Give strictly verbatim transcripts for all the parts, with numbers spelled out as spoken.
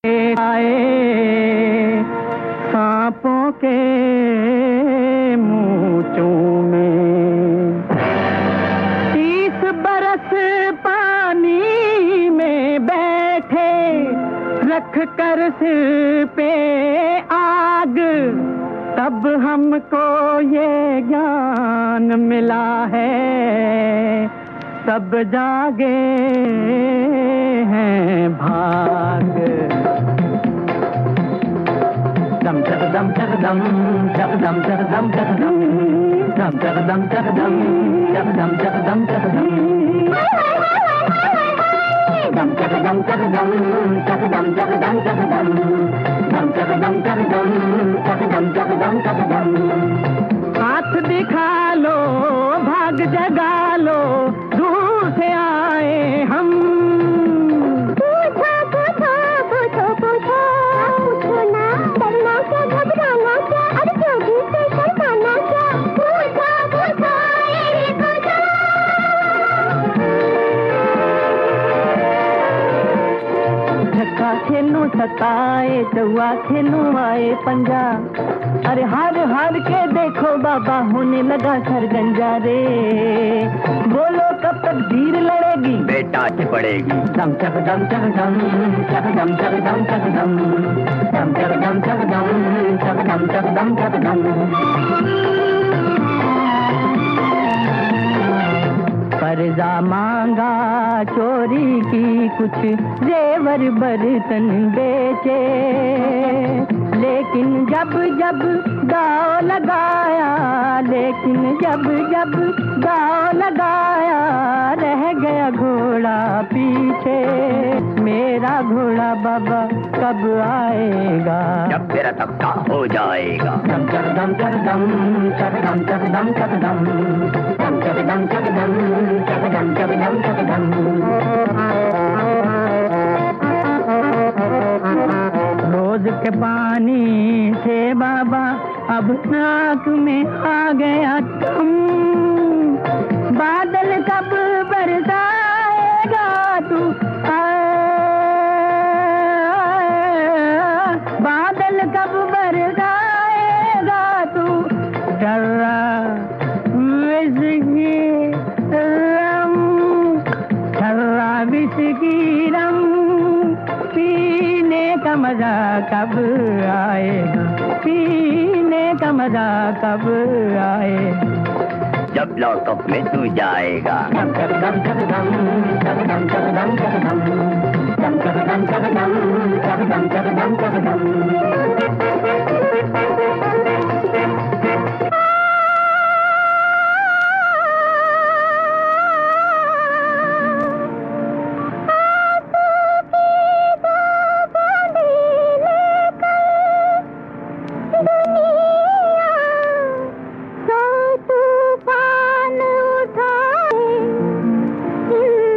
आए सांपों के मूंचों में, तीस बरस पानी में बैठे रख कर सिर पे आग, तब हमको ये ज्ञान मिला है सब जागे हैं भाग। दम चक दम चक दम चक दम चक दम चक दम दम चक दम चक दम चक दम चक दम चक दम दम चक दम चक दम चक दम चक दम चक दम दम चक दम चक दम चक दम चक दम चक दम। हाथ दिखा लो भाग जगा लो, दूर से आए हम। पूछो पूछो पूछो पूछो पूछो ना, डरना क्या घबराना क्या, अरे जोगी से शर्माना क्या, पूछो पूछो ये पूछो। छक्का खेलूं सताए चौवा खेलूं आए पंजा, अरे हार हार के देखो बाबा होने लगा सरगंजा रे। बोलो कब तक धीर लड़ेगी, बेटा से पड़ेगी। दम चक दम चक दम चक दम चक दम चक दम दम चक दम चक दम चक दम चक दम चक दम। कर्जा मांगा चोरी की कुछ जेवर बर्तन बेचे, लेकिन जब जब दाव लगाया, लेकिन जब जब दाव लगाया, रह गया घोड़ा पीछे। मेरा घोड़ा बाबा कब आएगा, जब तेरा तख्ता हो जाएगा। दम चक दम चक दम चक दम चक दम चक दम दम चक दम चक दम चक दम चक दम चक दम। रोज के पानी से बाबा अब नाक में आ गया तुम, बादल कब बरसाएगा तू, बादल कब बरसाएगा तू। डर्रा विस्की रम, डर्रा विस्की रम, पीने का मजा कब आएगा, पीने का मजा कब आए, जब लॉकअप में तू जाएगा। दम चक दम चक दम चक दम चक दम चक दम दम चक दम चक दम चक दम चक दम चक दम।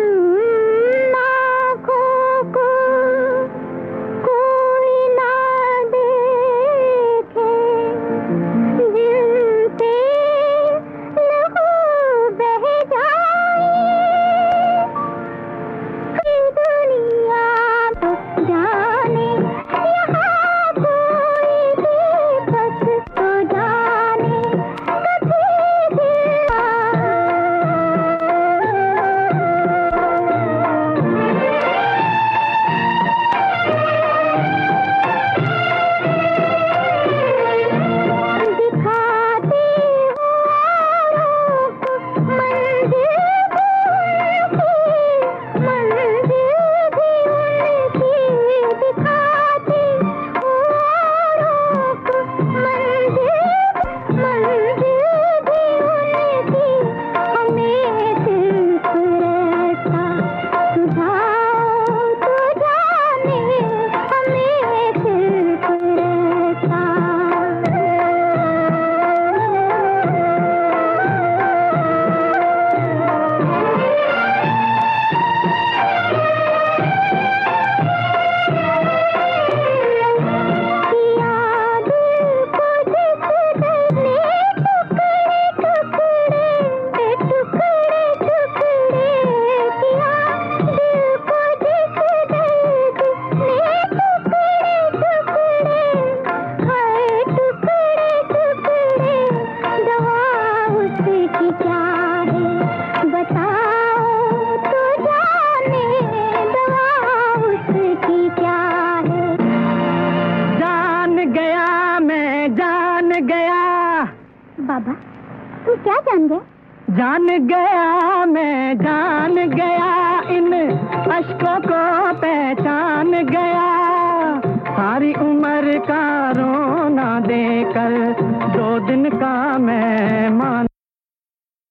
कोई ना मैं जान गया। बाबा तू क्या जान गया? जान गया मैं जान गया, इन अश्कों को पहचान गया। सारी उम्र का रोना देकर दो दिन का मैं मान